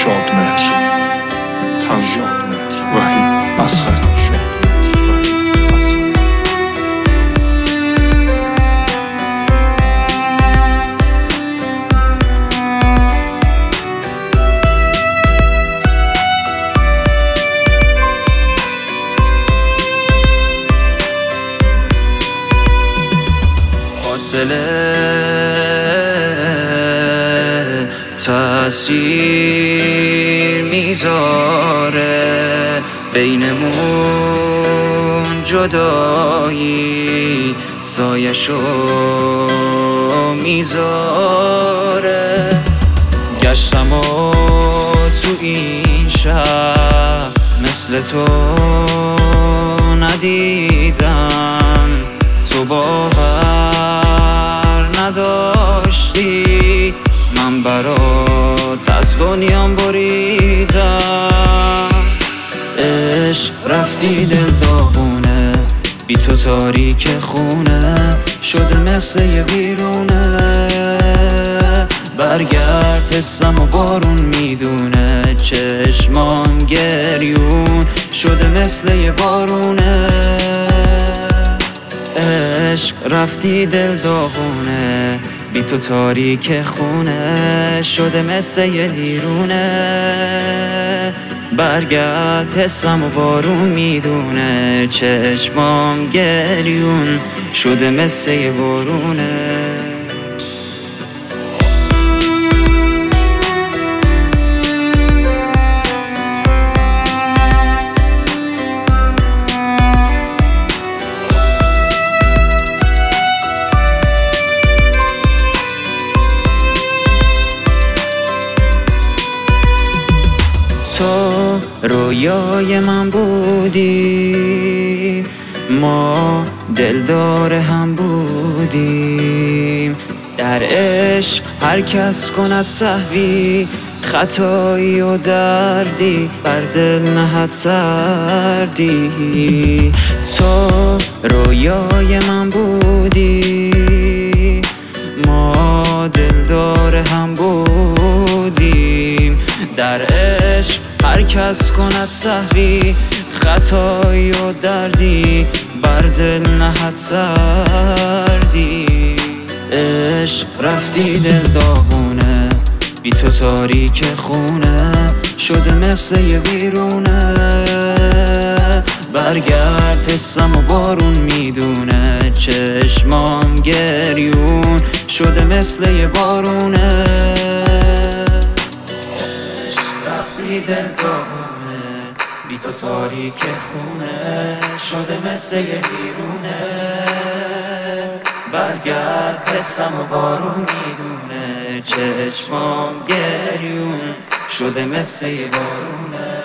شادمهر تنظیم وحید اصغری. تأثیر میذاره بینمون جدایی، سایشو میذاره. گشتم و تو این شهر مثل تو ندیدم، تو باور نداشتی من برات از دنیام بریدم. عشق رفتی دل داغونه، بی تو تاریک خونه شده مثل یه ویرونه. برگرد حسم و بارون میدونه، چشمام گریون شده مثل یه بارونه. عشق رفتی دل داغونه، بی تو تاریک خونه شده مثل یه ویرونه. برگرد حسم و بارون میدونه، چشمام گریون شده مثل یه بارونه. تو رویای من بودی، ما دلدار هم بودیم. در عشق هر کس کند سهوی، خطایی و دردی بر دل نهد سردی. تو رویای من بودی، ما دلدار هم بودیم. در عشق هر کس کند سهوی، خطایی و دردی بر دل نهد سردی. عشق رفتی دل داغونه، بی تو تاریک خونه شده مثل یه ویرونه. برگرد حسم و بارون میدونه، چشمام گریون شده مثل یه بارونه. رفتی دل داغونه، بی تو تاریک خونه شده مثل یه ویرونه. برگرد حسم و بارون میدونه، چشمام گریون شده مثل یه بارونه.